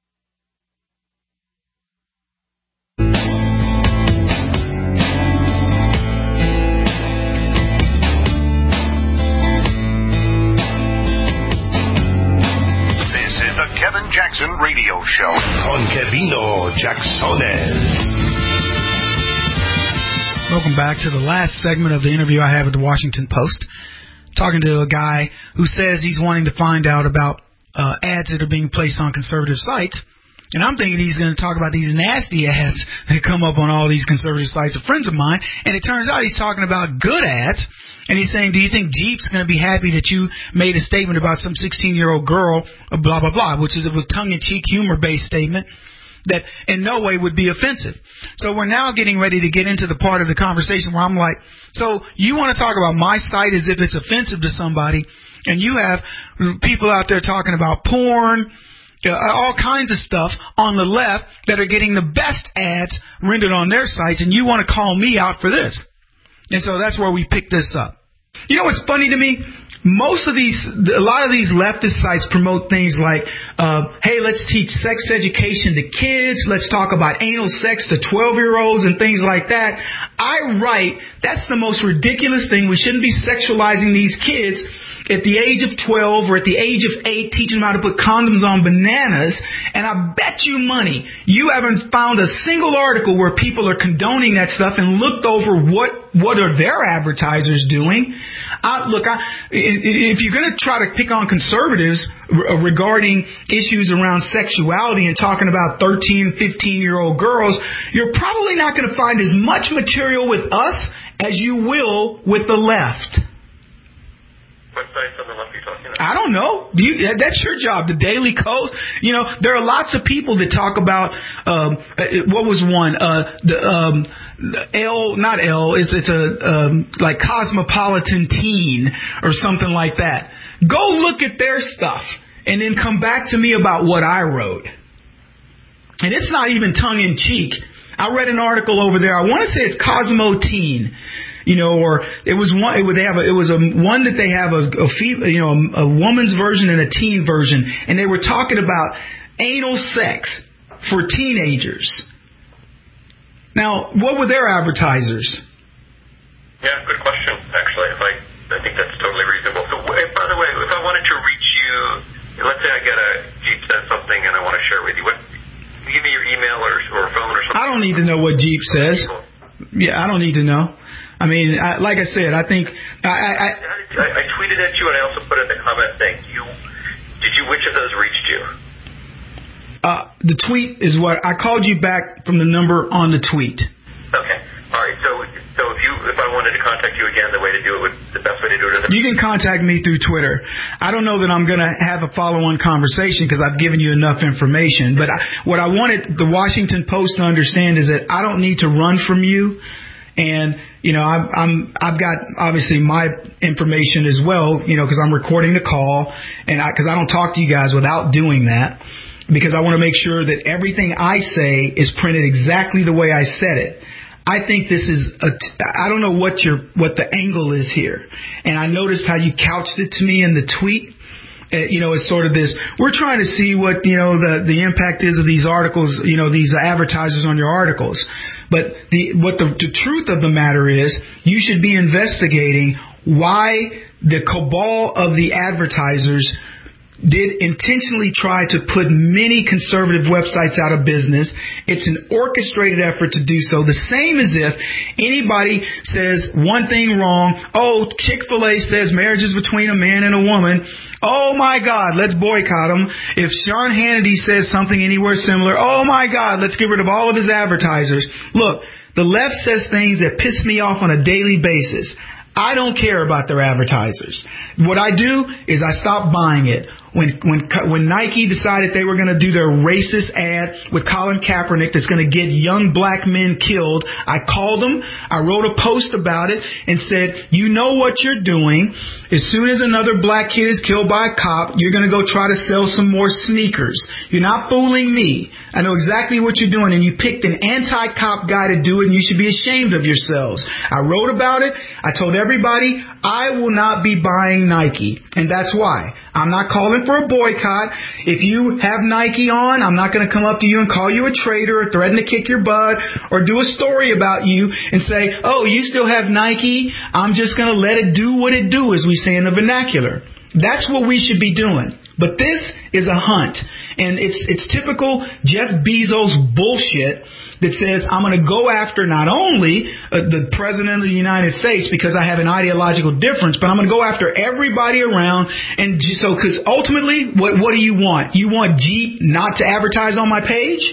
Jackson Radio Show on Kevino Jacksones. Welcome back to the last segment of the interview I have with the Washington Post. Talking to a guy who says he's wanting to find out about uh, ads that are being placed on conservative sites And I'm thinking he's going to talk about these nasty ads that come up on all these conservative sites of friends of mine. And it turns out he's talking about good ads. And he's saying, do you think Jeep's going to be happy that you made a statement about some sixteen-year-old girl, blah, blah, blah, which is a tongue-in-cheek, humor-based statement that in no way would be offensive. So we're now getting ready to get into the part of the conversation where I'm like, so you want to talk about my site as if it's offensive to somebody, and you have people out there talking about porn, Uh, all kinds of stuff on the left that are getting the best ads rendered on their sites, and you want to call me out for this. And so that's where we pick this up. You know what's funny to me? Most of these, a lot of these leftist sites promote things like, uh, hey, let's teach sex education to kids. Let's talk about anal sex to twelve-year-olds and things like that. I write, that's the most ridiculous thing. We shouldn't be sexualizing these kids at the age of twelve or at the age of eight, teaching them how to put condoms on bananas. And I bet you money you haven't found a single article where people are condoning that stuff and looked over what, what are their advertisers doing. I, look, I, if you're going to try to pick on conservatives regarding issues around sexuality and talking about thirteen, fifteen-year-old girls, you're probably not going to find as much material with us as you will with the left. What sites on the left are you talking about? I don't know. Do you, that's your job. The Daily Kos. You know, there are lots of people that talk about um, what was one uh, the um, L, not L. It's it's a um, like Cosmopolitan Teen or something like that. Go look at their stuff and then come back to me about what I wrote. And it's not even tongue in cheek. I read an article over there. I want to say it's Cosmo Teen. You know, or it was one. It would have. A, it was a one that they have a, a you know a, a woman's version and a teen version, and they were talking about anal sex for teenagers. Now, what were their advertisers? Yeah, good question. Actually, if I I think that's totally reasonable. So, if, by the way, if I wanted to reach you, let's say I get a Jeep says something and I want to share it with you. What? Give me your email or or phone or something. I don't need to know what Jeep says. Yeah, I don't need to know. I mean, I, like I said, I think I, I, I, I tweeted at you, and I also put in the comment thing. You did you? Which of those reached you? Uh, the tweet is what I called you back from the number on the tweet. Okay, all right. So, so if you if I wanted to contact you again, the way to do it would the best way to do it is you can contact me through Twitter. I don't know that I'm going to have a follow-on conversation because I've given you enough information. But I, what I wanted the Washington Post to understand is that I don't need to run from you. And, you know, I'm, I'm, I've got obviously my information as well, you know, because I'm recording the call and I, because I don't talk to you guys without doing that because I want to make sure that everything I say is printed exactly the way I said it. I think this is a, I don't know what your, what the angle is here. And I noticed how you couched it to me in the tweet. Uh, you know, it's sort of this, we're trying to see what, you know, the, the impact is of these articles, you know, these advertisers on your articles. But the, what the, the truth of the matter is, you should be investigating why the cabal of the advertisers did intentionally try to put many conservative websites out of business. It's an orchestrated effort to do so. The same as if anybody says one thing wrong. Oh, Chick-fil-A says marriage is between a man and a woman. Oh, my God, let's boycott him. If Sean Hannity says something anywhere similar, oh, my God, let's get rid of all of his advertisers. Look, the left says things that piss me off on a daily basis. I don't care about their advertisers. What I do is I stop buying it. When when when Nike decided they were going to do their racist ad with Colin Kaepernick that's going to get young black men killed, I called them. I wrote a post about it and said, you know what you're doing. As soon as another black kid is killed by a cop, you're going to go try to sell some more sneakers. You're not fooling me. I know exactly what you're doing, and you picked an anti-cop guy to do it, and you should be ashamed of yourselves. I wrote about it. I told everybody I will not be buying Nike, and that's why. I'm not calling for a boycott. If you have Nike on, I'm not going to come up to you and call you a traitor or threaten to kick your butt or do a story about you and say, oh, you still have Nike? I'm just going to let it do what it do, as we say in the vernacular. That's what we should be doing. But this is a hunt, and it's it's typical Jeff Bezos bullshit that says I'm going to go after not only uh, the President of the United States because I have an ideological difference, but I'm going to go after everybody around. And just, so, because ultimately, what what do you want? You want Jeep not to advertise on my page?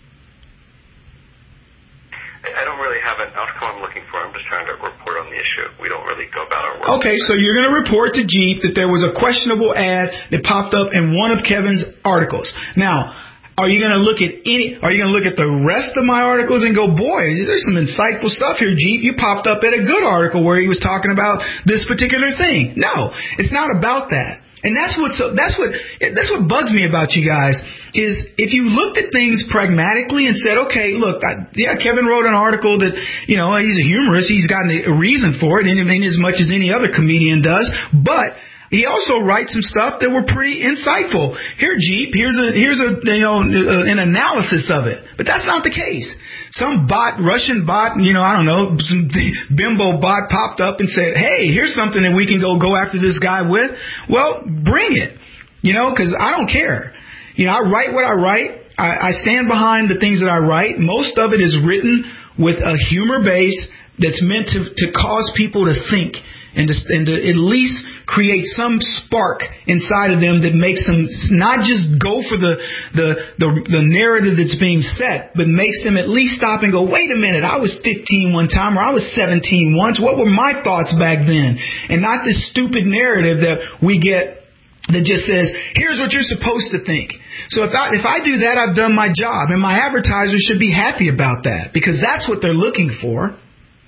I don't really have an outcome I'm looking for. I'm just trying to report on the issue. We don't really go about our work. Okay, so you're going to report to Jeep that there was a questionable ad that popped up in one of Kevin's articles. Now, are you going to look at any? Are you going to look at the rest of my articles and go, boy, there's some insightful stuff here, Jeep. You popped up at a good article where he was talking about this particular thing. No, it's not about that. And that's what so that's what that's what bugs me about you guys is if you looked at things pragmatically and said, okay, look, I, yeah, Kevin wrote an article that, you know, he's a humorist, he's got a reason for it, in, in as much as any other comedian does, but he also writes some stuff that were pretty insightful. Here, Jeep, here's a here's a you know an analysis of it, but that's not the case. Some bot, Russian bot, you know, I don't know, some bimbo bot popped up and said, hey, here's something that we can go go after this guy with. Well, bring it, you know, because I don't care. You know, I write what I write. I, I stand behind the things that I write. Most of it is written with a humor base that's meant to, to cause people to think. And to, and to at least create some spark inside of them that makes them not just go for the, the, the, the narrative that's being set, but makes them at least stop and go, wait a minute, I was fifteen one time or I was seventeen once. What were my thoughts back then? And not this stupid narrative that we get that just says, here's what you're supposed to think. So if I, if I do that, I've done my job. And my advertisers should be happy about that because that's what they're looking for.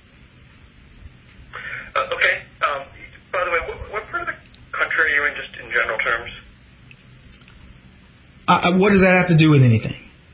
Uh, okay. Um, by the way, what, what part of the country are you in, just in general terms? Uh, what does that have to do with anything?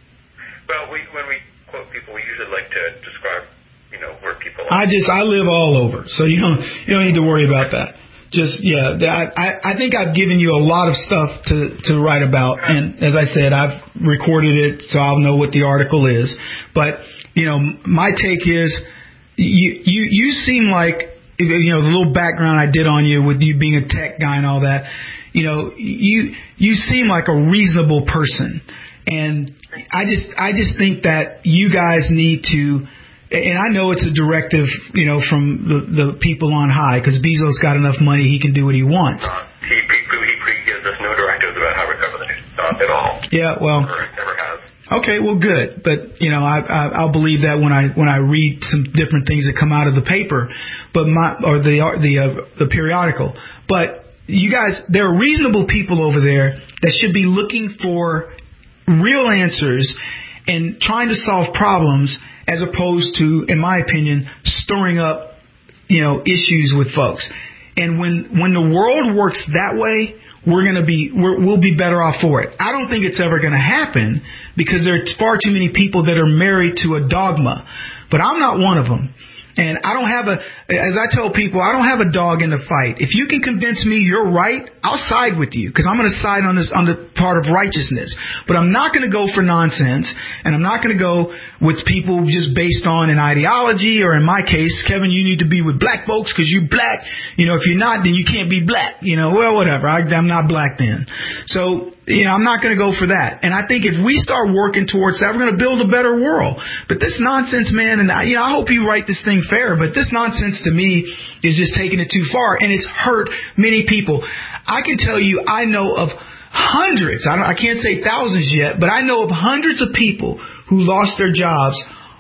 Well, we, when we quote people, we usually like to describe, you know, where people are. I just, I live all over, so you don't, you don't need to worry about that. Just, yeah, I, I think I've given you a lot of stuff to, to write about, and as I said, I've recorded it, so I'll know what the article is. But, you know, my take is, you, you, you seem like, you know, the little background I did on you with you being a tech guy and all that, you know, you you seem like a reasonable person. And I just I just think that you guys need to, and I know it's a directive, you know, from the, the people on high, because Bezos got enough money, he can do what he wants. Uh, he, he, he gives us no directives about how to recover the news. Not at all. Yeah, well. Never, never has. Okay, well, good, but you know, I, I I'll believe that when I when I read some different things that come out of the paper, but my or the the uh, the periodical. But you guys, there are reasonable people over there that should be looking for real answers and trying to solve problems, as opposed to, in my opinion, stirring up, you know, issues with folks. And when when the world works that way, we're going to be, we're, we'll be better off for it. I don't think it's ever going to happen because there are far too many people that are married to a dogma. But I'm not one of them. And I don't have a, as I tell people, I don't have a dog in the fight. If you can convince me you're right, I'll side with you because I'm going to side on this, on the part of righteousness. But I'm not going to go for nonsense, and I'm not going to go with people just based on an ideology, or in my case, Kevin, you need to be with black folks because you're black. You know, if you're not, then you can't be black. You know, well, whatever. I, I'm not black then. So, you know, I'm not going to go for that. And I think if we start working towards that, we're going to build a better world. But this nonsense, man, and I, you know, I hope you write this thing fair, but this nonsense to me is just taking it too far, and it's hurt many people. I can tell you, I know of hundreds, I, don't, I can't say thousands yet, but I know of hundreds of people who lost their jobs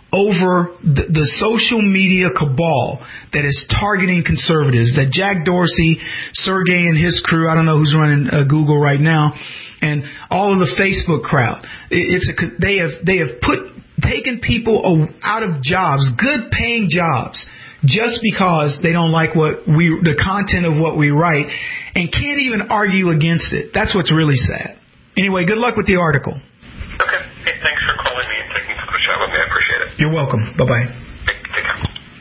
over the, the social media cabal that is targeting conservatives, that Jack Dorsey, Sergey and his crew, I don't know who's running uh, Google right now, and all of the Facebook crowd. It, it's a, they have they have put taken people out of jobs, good paying jobs, just because they don't like what we, the content of what we write, and can't even argue against it. That's what's really sad. Anyway, good luck with the article. Okay. Hey, thanks for calling me and taking a shot with me. I appreciate it. You're welcome. Bye-bye. Take, take care.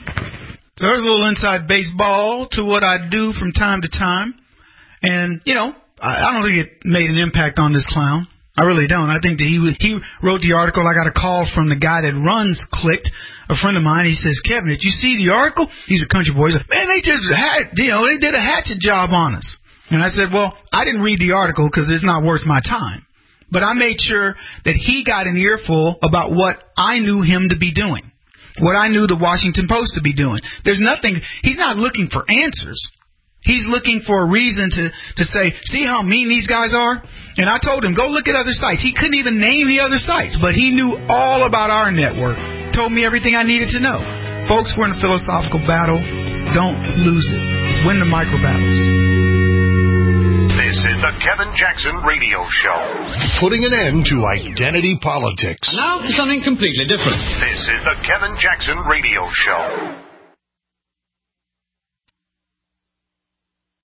So there's a little inside baseball to what I do from time to time. And, you know, I, I don't think it made an impact on this clown. I really don't. I think that he he wrote the article. I got a call from the guy that runs Clicked, a friend of mine. He says, Kevin, did you see the article? He's a country boy. He said, man, they just had, you know, they did a hatchet job on us. And I said, well, I didn't read the article because it's not worth my time. But I made sure that he got an earful about what I knew him to be doing, what I knew the Washington Post to be doing. There's nothing, he's not looking for answers. He's looking for a reason to, to say, see how mean these guys are? And I told him, go look at other sites. He couldn't even name the other sites, but he knew all about our network, told me everything I needed to know. Folks, we're in a philosophical battle. Don't lose it. Win the micro battles. This is the Kevin Jackson Radio Show. Putting an end to identity politics. And now for something completely different. This is the Kevin Jackson Radio Show.